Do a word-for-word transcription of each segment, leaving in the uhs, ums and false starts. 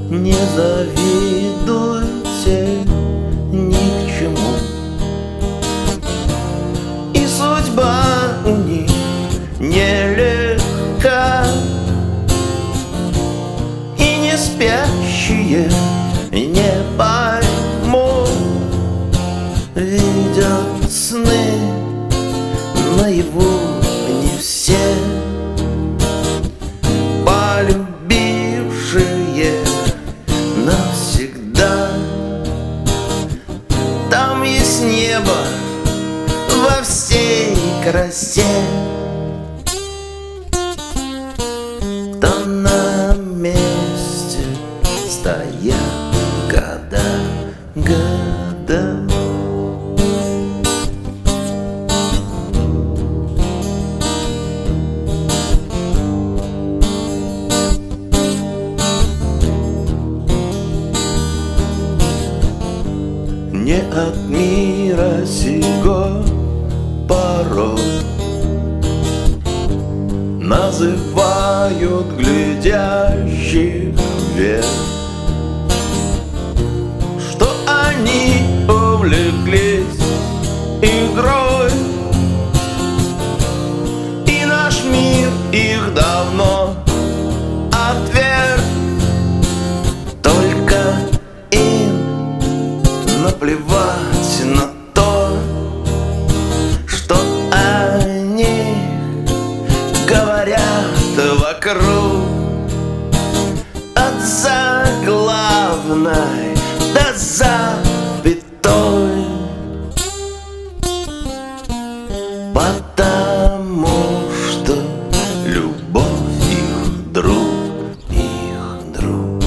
Не завидуйте ни к чему, и судьба у них нелегка, и не спящие не поймут, видят сны наяву не все, полюбившие навсегда. Там есть небо во всей красе, там на месте стоят года, года. Не от мира сего порой называют глядящих вверх, что они увлеклись игрой, и наш мир их давно отверг. Только им наплевать на то, что они говорят вокруг. От заглавной до запятой, потому что любовь их друг, их друг.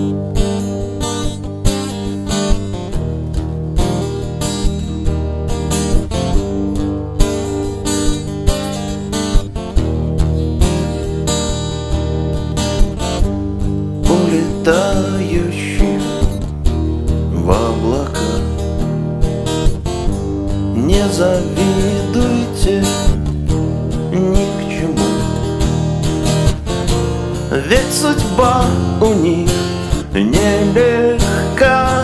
Улетающих в облака не завидуйте ни к чему, ведь судьба у них нелегка,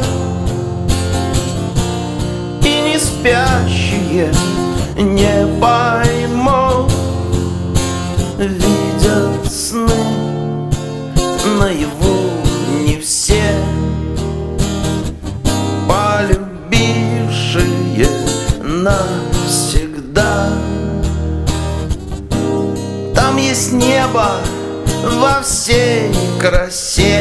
и не спящие не поймут, видят сны наяву не все, полюбившие навсегда. Там есть небо во всей красе,